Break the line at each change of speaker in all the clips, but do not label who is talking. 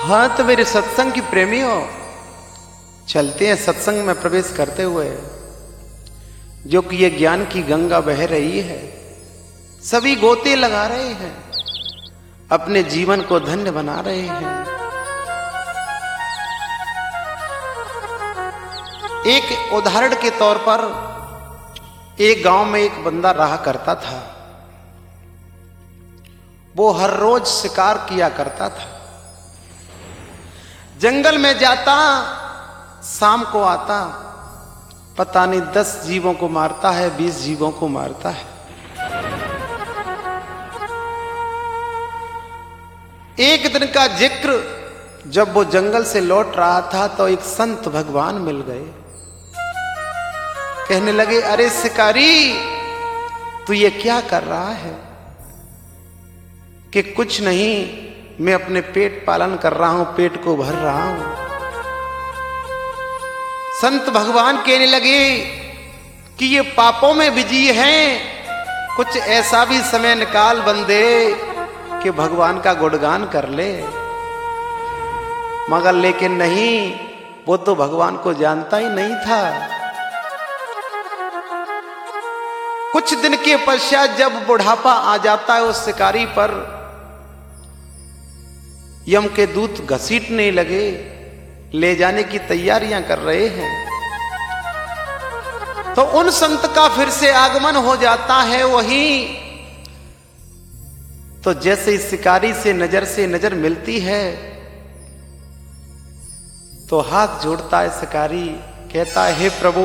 हाँ तो मेरे सत्संग की प्रेमियों, चलते हैं सत्संग में प्रवेश करते हुए। जो कि ये ज्ञान की गंगा बह रही है, सभी गोते लगा रहे हैं, अपने जीवन को धन्य बना रहे हैं। एक उदाहरण के तौर पर एक गांव में एक बंदा रहा करता था। वो हर रोज शिकार किया करता था, जंगल में जाता, शाम को आता, पता नहीं 10 जीवों को मारता है, 20 जीवों को मारता है। एक दिन का जिक्र, जब वो जंगल से लौट रहा था तो एक संत भगवान मिल गए। कहने लगे, अरे शिकारी, तू ये क्या कर रहा है? कि कुछ नहीं, मैं अपने पेट पालन कर रहा हूं, पेट को भर रहा हूं। संत भगवान कहने लगे कि ये पापों में बिजी हैं, कुछ ऐसा भी समय निकाल बंदे कि भगवान का गुणगान कर ले। मगर लेकिन नहीं, वो तो भगवान को जानता ही नहीं था। कुछ दिन के पश्चात जब बुढ़ापा आ जाता है उस शिकारी पर, यम के दूत घसीटने लगे, ले जाने की तैयारियां कर रहे हैं। तो उन संत का फिर से आगमन हो जाता है वहीं। तो जैसे इस शिकारी से नजर मिलती है तो हाथ जोड़ता है शिकारी, कहता है, हे प्रभु,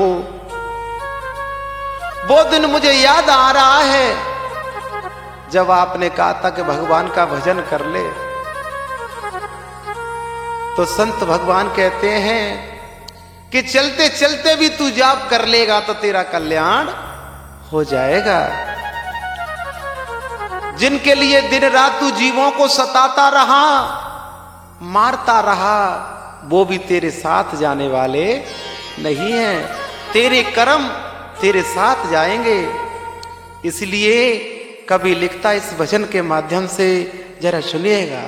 वो दिन मुझे याद आ रहा है जब आपने कहा था कि भगवान का भजन कर ले। तो संत भगवान कहते हैं कि चलते चलते भी तू जाप कर लेगा तो तेरा कल्याण हो जाएगा। जिनके लिए दिन रात तू जीवों को सताता रहा, मारता रहा, वो भी तेरे साथ जाने वाले नहीं हैं। तेरे कर्म तेरे साथ जाएंगे। इसलिए कवि लिखता इस भजन के माध्यम से, जरा सुनिएगा।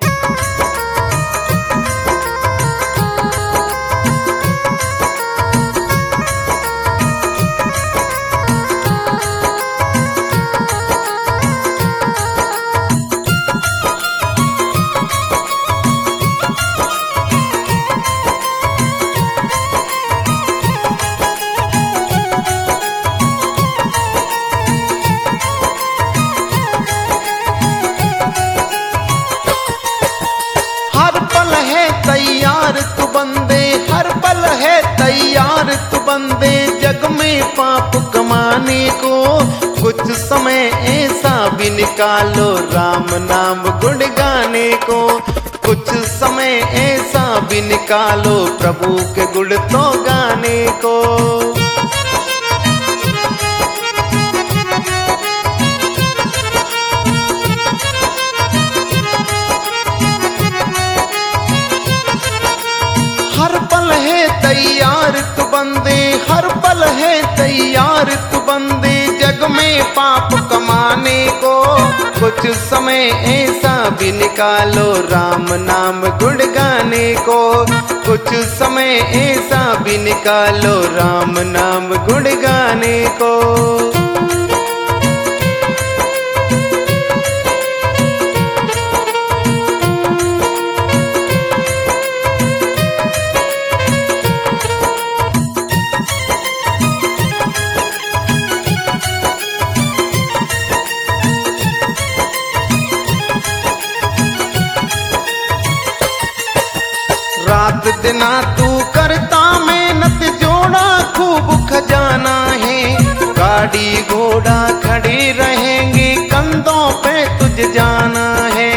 बंदे जग में पाप कमाने को, कुछ समय ऐसा भी निकालो राम नाम गुण गाने को। कुछ समय ऐसा भी निकालो प्रभु के गुण तो गाने को। हर पल है तैयार तू बंदे, हर पल है तैयार तू बंदे जग में पाप कमाने को। कुछ समय ऐसा भी निकालो राम नाम गुण गाने को। कुछ समय ऐसा भी निकालो राम नाम गुण गाने को। रात दिना तू करता मेहनत, जोड़ा खूब खजाना है। गाड़ी घोड़ा खड़े रहेंगे, कंधों पे तुझ जाना है।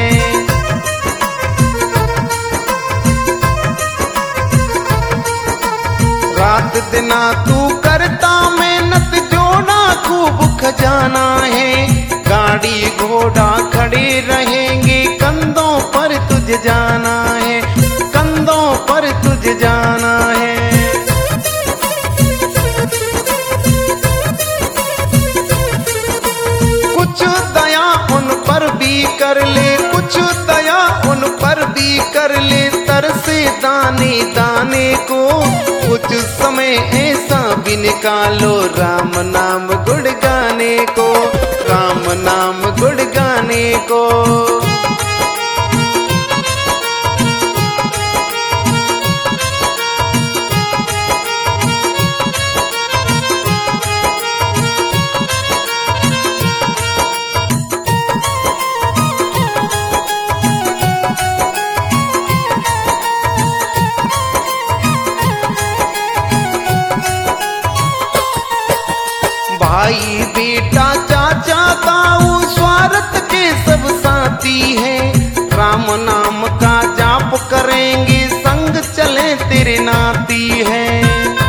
रात दिना तू करता मेहनत, जोड़ा खूब खजाना है। गाड़ी घोड़ा खड़े रहेंगे, कंधों पर तुझ जाना है, कंधों पर तुझ जाना है। कुछ दया उन पर भी कर ले, कुछ दया उन पर भी कर ले, दे दाने दाने को, कुछ समय ऐसा भी निकालो राम नाम गुण गाने को, राम नाम गुण गाने को। भाई बेटा चाचा ताऊ स्वार्थ के सब साथी हैं, राम नाम का जाप करेंगे संग चले तेरे नाती हैं।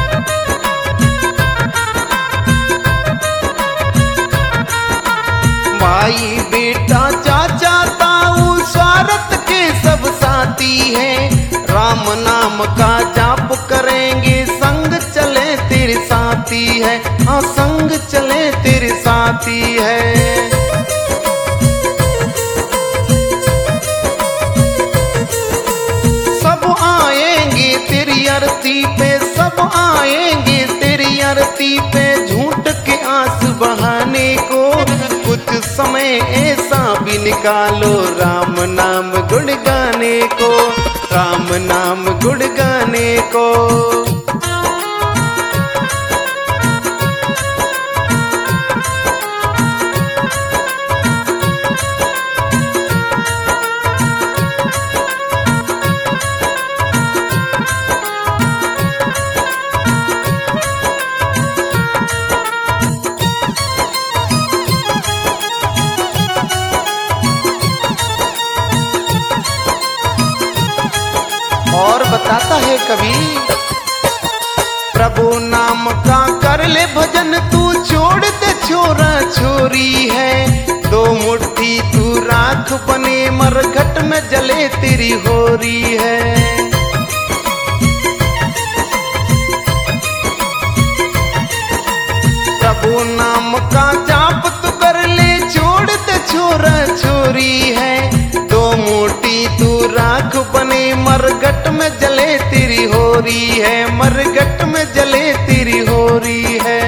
भाई बेटा चाचा ताऊ स्वार्थ के सब साथी हैं, राम नाम का जाप करेंगे संग चले तेरे साथी है, हाँ संग चले तेरे साथी है। सब आएंगे तेरी आरती पे, सब आएंगे तेरी आरती पे, झूठ के आंस बहाने को, कुछ समय ऐसा भी निकालो राम नाम गुण गाने को, राम नाम गुण गाने को। और बताता है कवि, प्रभु नाम का कर ले भजन तू, छोड़ दे छोरा छोरी है, दो मुट्ठी तू राख बने मरघट में जले तेरी होरी है। प्रभु नाम का जाप तू कर ले, छोड़ दे छोरा छोरी है, दो मुट्ठी तू राख बने मरघट में जले तेरी होरी है, मरघट में जले तेरी होरी है।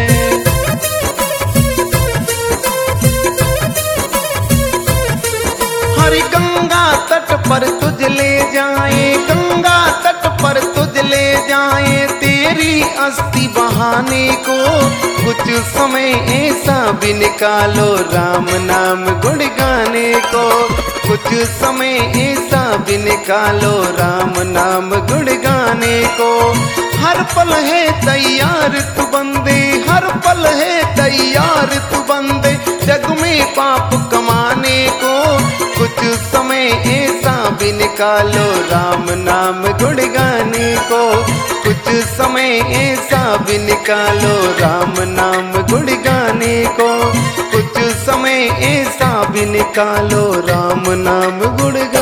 हरि गंगा तट पर तुझ ले जाए, गंगा तट पर तुझ ले जाए, तेरी अस्थि बहाने को, कुछ समय ऐसा भी निकालो राम नाम गुण गाने को, कुछ समय ऐसा भी निकालो राम नाम गुण गाने को। हर पल है तैयार तू बंदे, हर पल है तैयार तू बंदे, जग में पाप कमाने को, कुछ समय ऐसा भी निकालो राम नाम गुण गाने को, कुछ समय ऐसा भी निकालो राम नाम गुण गाने को, कुछ समय ऐसा भी निकालो राम नाम गुण गाने